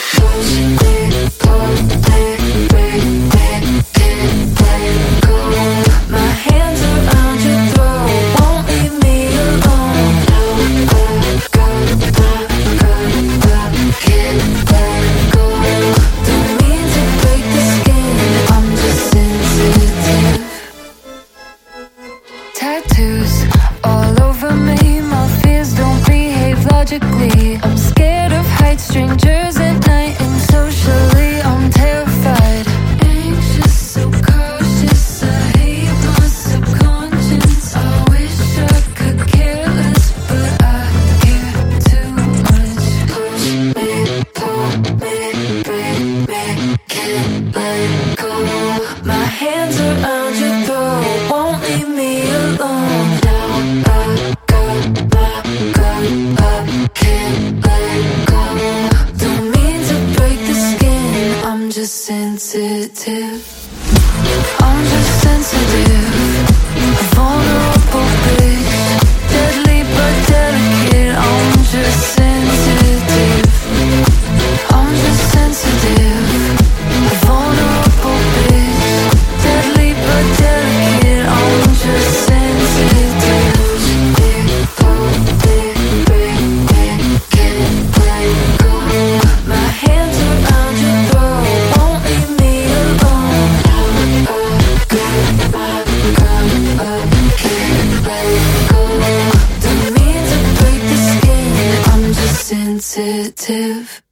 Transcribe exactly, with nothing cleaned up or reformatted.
Tattoos all over me, my fears don't behave logically. I'm scared of heights, strangers at night, and socially I'm terrified. Anxious, so cautious, I hate my subconscious. I wish I could care less, but I care too much. Push me, pull me, break me, can't let go. My hands around your throat, won't leave me alone. Now I got my guard up, can't let go. Don't mean to break the skin, I'm just sensitive. I'm just sensitive, a vulnerable bitch, deadly but delicate. I'm just sensitive. I'm just sensitive, a vulnerable bitch, deadly but delicate. I'm just sensitive. Pull me, break me, can't let go. My hands around your throat, won't leave me alone. I got my guard up, can't let go. Don't mean to break the skin, I'm just sensitive.